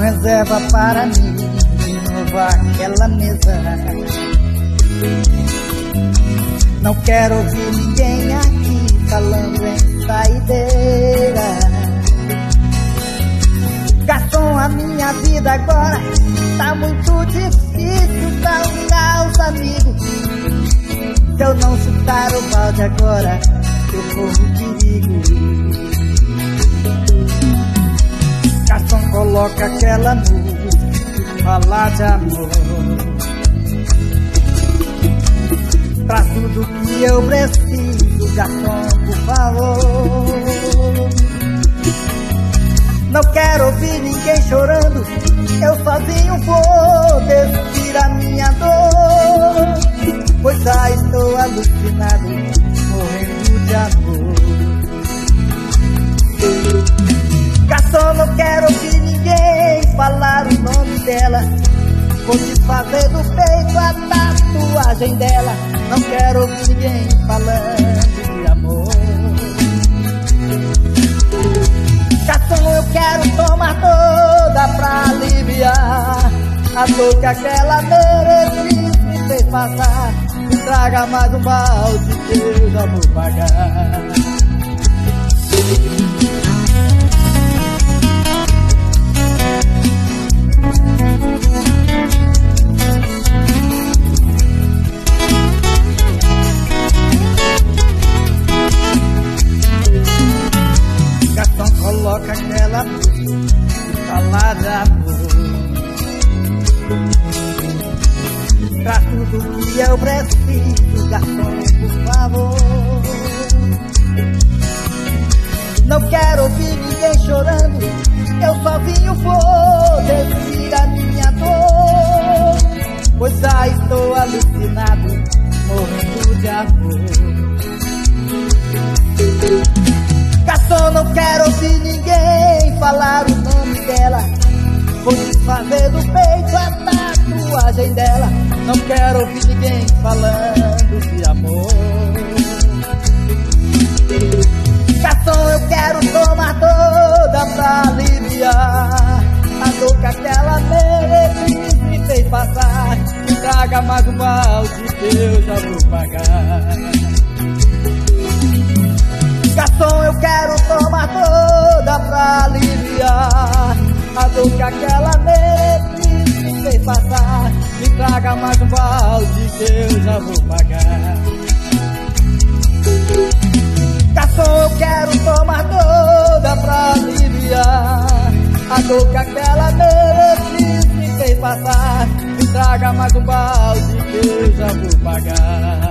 reserva para mim de novo aquela mesa. Não quero ouvir ninguém aqui falando em saideira. Garçom, a minha vida agora tá muito difícil pra honrar os amigos. Se eu não chutar o balde agora, eu corro perigo. Garçom, coloca aquela música, falar de amor. Pra tudo que eu preciso, garçom, por favor. Não quero ouvir ninguém chorando, eu sozinho vou despir a minha dor, pois já estou alucinado, morrendo de amor. Garçom, não quero ouvir ninguém falar o nome dela, vou desfazer do peito a tatuagem dela. Não quero ouvir ninguém falando de amor. Garçom, eu quero tomar toda pra aliviar a dor que aquela meretriz me fez passar. Me traga mais um balde que eu já vou pagar. Garçom, coloca aquela música e fala de amor. Pra tudo que eu preciso, garçom, por favor. Não quero ouvir ninguém chorando, eu sozinho vou despir a minha dor, pois já estou alucinado, morrendo de amor. Garçom, não quero ouvir ninguém falar o nome dela, vou desfazer do peito a tatuagem dela. Não quero ouvir ninguém falando de amor. Garçom, eu quero tomar toda pra aliviar a dor que aquela meretriz me fez passar. Me traga mais um balde que eu já vou pagar. Garçom, eu quero tomar toda pra aliviar a dor que aquela meretriz me fez passar. Me traga mais um balde que eu já vou pagar. Garçom, eu quero tomar toda pra aliviar a dor que aquela meretriz me fez passar. Me traga mais um balde que eu já vou pagar.